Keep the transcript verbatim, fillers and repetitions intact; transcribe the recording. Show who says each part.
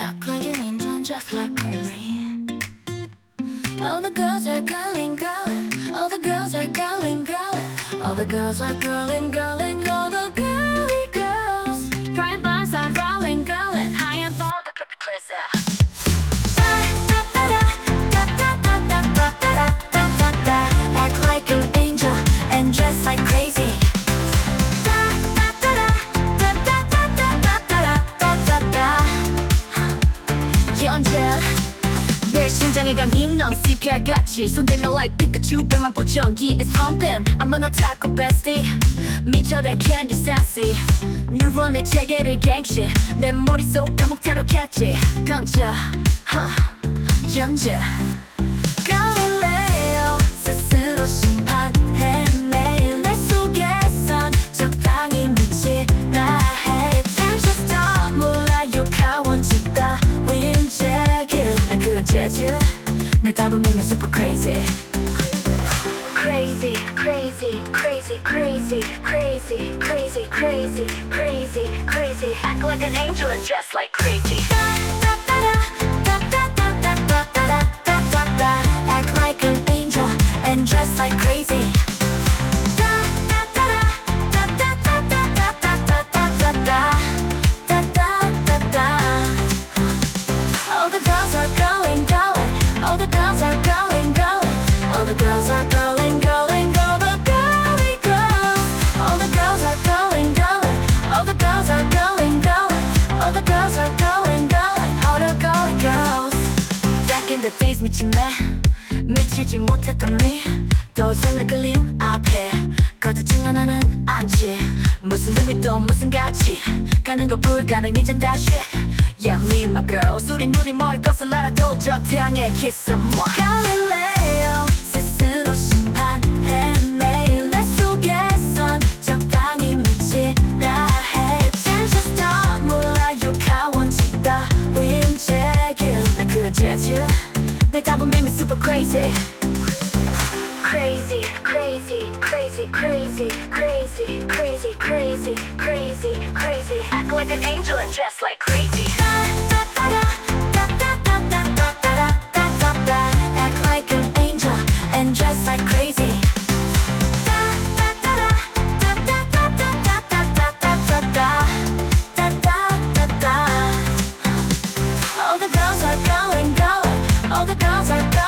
Speaker 1: Act like an angel just like me. All the girls are calling, calling. All the girls are calling, calling. All the girls are calling, calling. All the girly girls. Pride bars are rolling, calling. I am all the crazy. Act like an angel and dress like crazy. 연재 내 심장에 감긴 넌 씨피알같이 손대며 like 피카츄 백만 보정기 It's pumping I'm an otaku bestie 미쳐대 candy sassy 뉴런의 체계를 갱신 내 머릿속 감옥대로 catchy 강자 연재 갈릴레오 스스로 심판해 매일 내 속에선 적당히 미치라 해 Just stop 몰라요 가원지 따윈 제길 난 그런 재질 내 답은 매일 super crazy Crazy, crazy, crazy, crazy, crazy, crazy, crazy, crazy, crazy Act like an angel and dress like crazy Act like an angel and dress like crazy All the girls are going, going All the girls are going, going All the girls are going, going All the girly girls All the girls are going, going All the girls are going, going All the girls are going, going All the girly girls Back in the days 미친 내 미치지 못했던 네또 설레 끌림 앞에 거듭진 하나는 않지 무슨 의미 또 무슨 가치 가는 거 불가능이젠 다시 Yeah, me and my girls 우린 우리 머리 것을 알아도 저 태양의 kiss and more 갈릴레오 스스로 심판해 매일 내 속에선 적당히 미치라 해 Just stop 몰라요 가원지 따윈 제길 난 그런 재질 내 답은 매일 super crazy Crazy, crazy, crazy, crazy, crazy, crazy, crazy, crazy, crazy Act like an angel and dress like crazy Act like an angel and dress like crazy All the girls are going, going All the girls are going